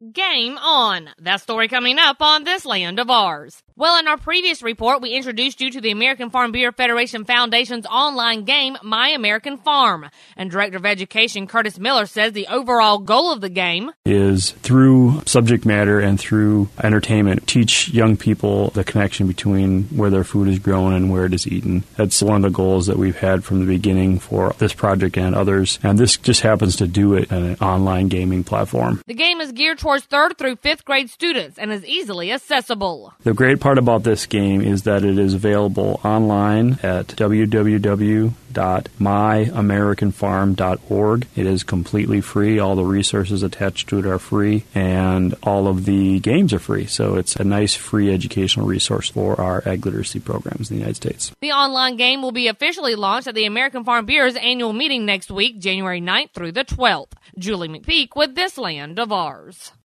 Game on! That story coming up on This Land of Ours. Well, in our previous report, we introduced you to the American Farm Bureau Federation Foundation's online game, My American Farm. And Director of Education Curtis Miller says the overall goal of the game is, through subject matter and through entertainment, teach young people the connection between where their food is grown and where it is eaten. That's one of the goals that we've had from the beginning for this project and others. And this just happens to do it in an online gaming platform. The game is geared towards 3rd through 5th grade students and is easily accessible. The great part about this game is that it is available online at www.myamericanfarm.org. It is completely free. All the resources attached to it are free, and all of the games are free. So it's a nice free educational resource for our ag literacy programs in the United States. The online game will be officially launched at the American Farm Bureau's annual meeting next week, January 9th through the 12th. Julie McPeak with This Land of Ours.